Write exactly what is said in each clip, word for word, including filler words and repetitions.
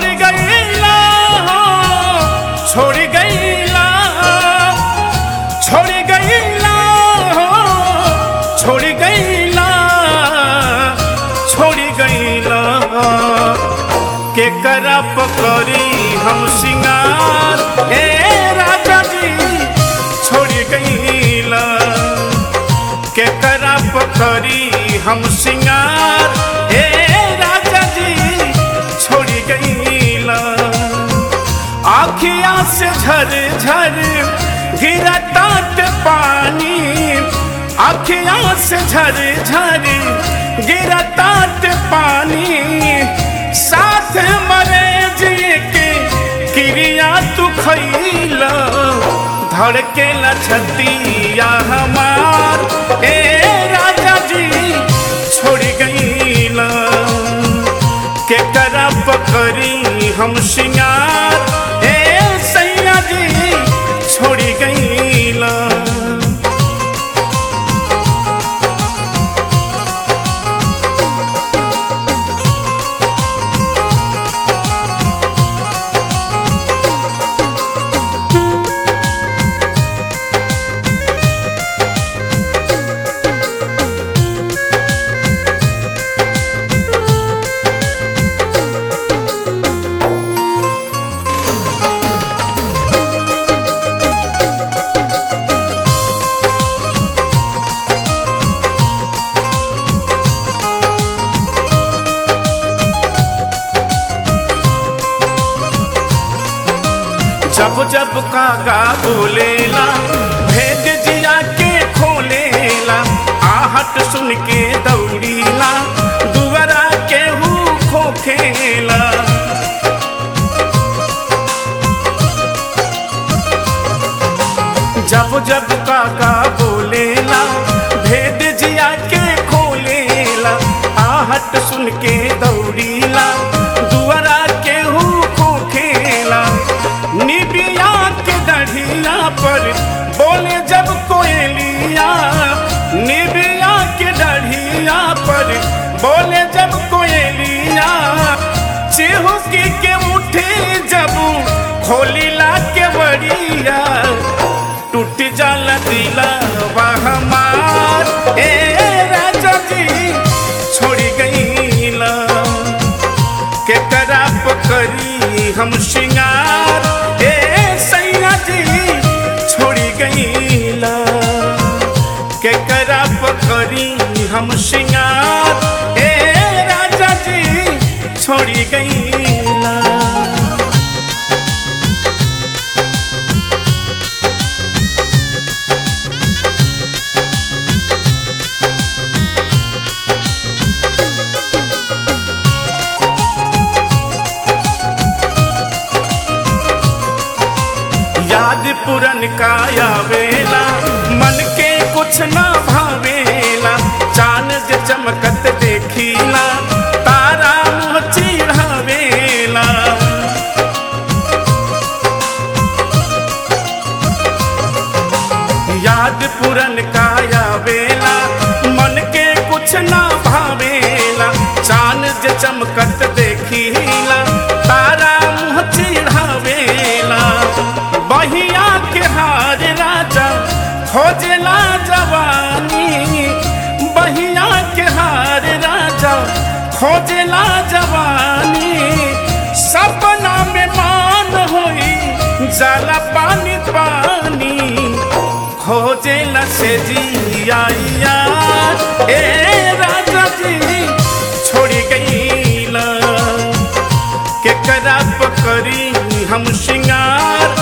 छोड़ गईला हो छोड़ गईला छोड़ गईला हो छोड़ गईला छोड़ गईला के करा पकड़ी हम सिंगार ए राजा जी छोड़ गईला के करा पकड़ी हम सिंगार ए राजा जी छोड़ गईला आँखिया से झर झर गिरा तात पानी आँखिया से झर झर गिरा तात पानी साथ मरे जी के क्रिया तू खैला धड़केला छतिया हमार ए राजा जी छोड़ गईला के करा पकड़ी हम सिंगार ए सैया जी छोड़ गईला जब जब कागा बोलेला भेद जिया के खोलेला आहट सुन के दौड़ीला दुआरा केहू खोखेला जब जब कागा बोलेला भेद जिया के खोलेला आहट सुन के दौड़ीला दुआरा केहू खोखेला निबिया के दढ़िया पर बोले जब कोयलिया निबिया के दढ़िया पर बोले जब कोयलिया चिहुकी के उठे जब खोलीला के बड़िया टूट जाला दिला हमार ए राजा जी छोड़ गईला के करा पकड़ी हम सिंगार के करा पकड़ी हम सिंगार ए राजा जी छोड़ गईला याद पुरन का आवेला मन के कुछ ना भावेला चांद जे चमकत देखीला तारा मुँह चिढ़ावेला याद पुरन का आवेला मन के कुछ ना भावेला चांद जे चमकत देखीला तारा मुँह चिढ़ावेला बहिया के हार राजा खोजला जवानी बहिया के हार राजा खोजला जवानी सपना में मान होई जाला पानी पानी खोजला से जिया ए राजा जी छोड़ गईला के करा पकड़ी हम सिंगार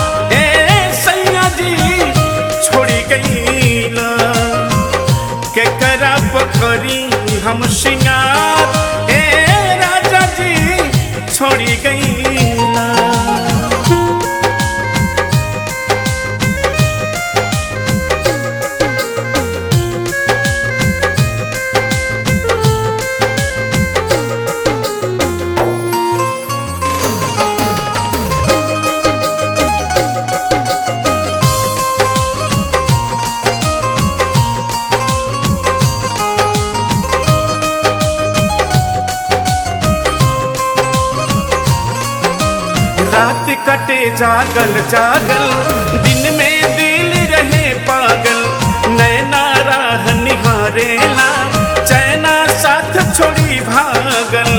छोड़ गईला के करा पकड़ी हम सिंगार ए राजा जी छोड़ गईला रात कटे जागल जागल, दिन में दिल रहे पागल, नैना राह निहारेला, चैना साथ छोड़ी भागल।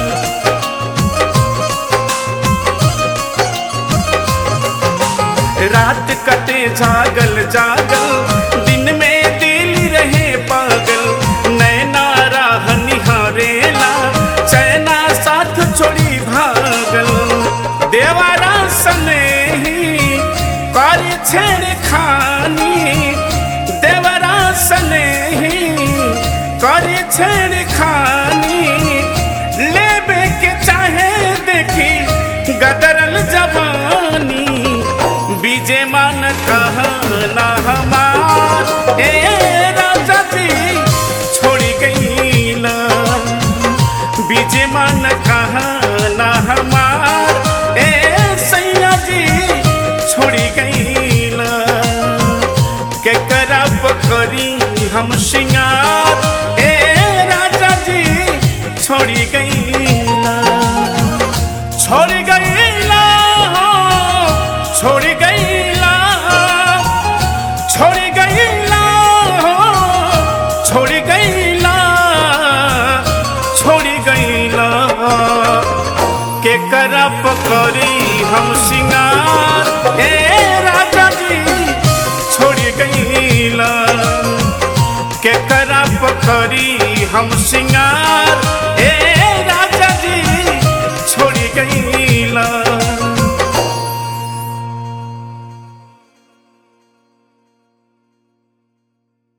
रात कटे जागल जागल, दिन में दिल रहे पागल, नैना राह निहारेला, चैना साथ छोड़ी भागल। देवारा सने ही कर छेड़खानी, देवरा सने ही कर छेड़खानी, लेबे के चाहे देखी गदरल जवानी, बीजे मान कहना हमार ए राजा जी छोड़ी गईला, बीजे मान कहना हमार ए सैया जी छोड़ी गईला। केकरा पकड़ी हम सिंगार ए राजा जी छोड़ी गईला, छोड़ी गईला, छोड़ी गईला, छोड़ी गईला, छोड़ी गईला, छोड़ी गईला। केकरा पकड़ी हम सिंगार ए राजा जी छोड़ी गईला, केकरा पकड़ी हम सिंगार